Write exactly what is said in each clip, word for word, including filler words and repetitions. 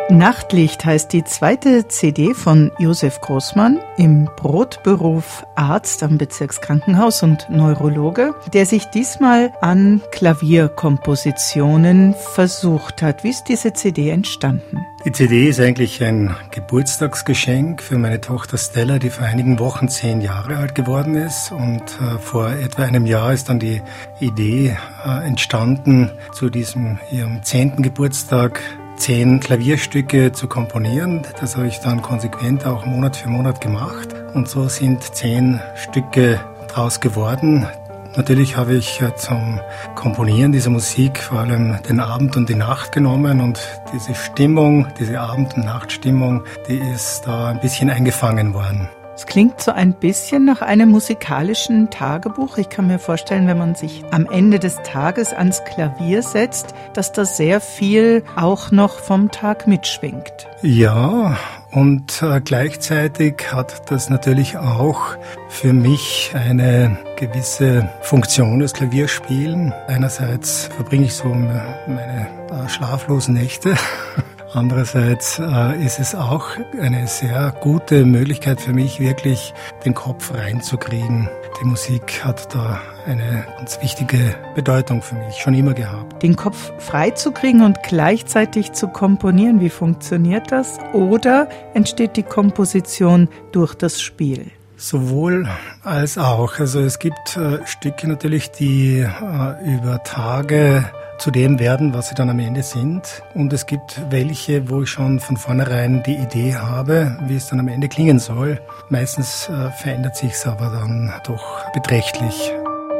Nachtlicht heißt die zweite C D von Josef Großmann, im Brotberuf Arzt am Bezirkskrankenhaus und Neurologe, der sich diesmal an Klavierkompositionen versucht hat. Wie ist diese C D entstanden? Die C D ist eigentlich ein Geburtstagsgeschenk für meine Tochter Stella, die vor einigen Wochen zehn Jahre alt geworden ist. Und äh, vor etwa einem Jahr ist dann die Idee äh, entstanden, zu diesem ihrem zehnten Geburtstag zehn Klavierstücke zu komponieren. Das habe ich dann konsequent auch Monat für Monat gemacht. Und so sind zehn Stücke draus geworden. Natürlich habe ich zum Komponieren dieser Musik vor allem den Abend und die Nacht genommen, und diese Stimmung, diese Abend- und Nachtstimmung, die ist da ein bisschen eingefangen worden. Es klingt so ein bisschen nach einem musikalischen Tagebuch. Ich kann mir vorstellen, wenn man sich am Ende des Tages ans Klavier setzt, dass da sehr viel auch noch vom Tag mitschwingt. Ja, und äh, gleichzeitig hat das natürlich auch für mich eine gewisse Funktion, das Klavierspielen. Einerseits verbringe ich so meine äh, schlaflosen Nächte. Andererseits äh, ist es auch eine sehr gute Möglichkeit für mich, wirklich den Kopf reinzukriegen. Die Musik hat da eine ganz wichtige Bedeutung für mich, schon immer gehabt. Den Kopf freizukriegen und gleichzeitig zu komponieren, wie funktioniert das? Oder entsteht die Komposition durch das Spiel? Sowohl als auch. Also es gibt äh, Stücke natürlich, die äh, über Tage zu dem werden, was sie dann am Ende sind. Und es gibt welche, wo ich schon von vornherein die Idee habe, wie es dann am Ende klingen soll. Meistens äh, verändert sich es aber dann doch beträchtlich.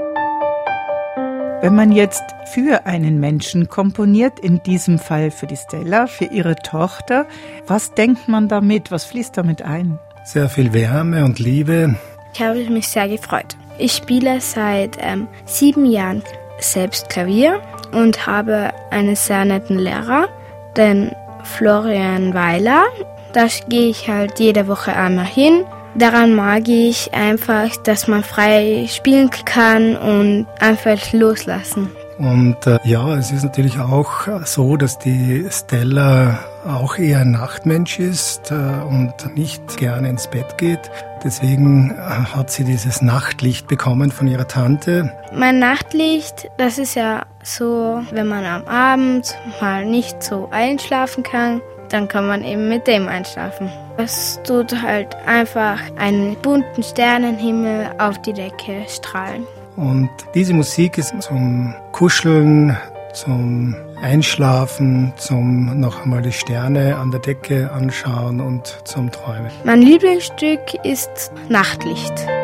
Wenn man jetzt für einen Menschen komponiert, in diesem Fall für die Stella, für ihre Tochter, was denkt man damit? Was fließt damit ein? Sehr viel Wärme und Liebe. Ich habe mich sehr gefreut. Ich spiele seit ähm, sieben Jahren selbst Klavier und habe einen sehr netten Lehrer, den Florian Weiler. Da gehe ich halt jede Woche einmal hin. Daran mag ich einfach, dass man frei spielen kann und einfach loslassen. Und äh, ja, es ist natürlich auch so, dass die Stella auch eher ein Nachtmensch ist äh, und nicht gerne ins Bett geht. Deswegen äh, hat sie dieses Nachtlicht bekommen von ihrer Tante. Mein Nachtlicht, das ist ja so, wenn man am Abend mal nicht so einschlafen kann, dann kann man eben mit dem einschlafen. Es tut halt einfach einen bunten Sternenhimmel auf die Decke strahlen. Und diese Musik ist zum Kuscheln, zum Einschlafen, zum noch einmal die Sterne an der Decke anschauen und zum Träumen. Mein Lieblingsstück ist Nachtlicht.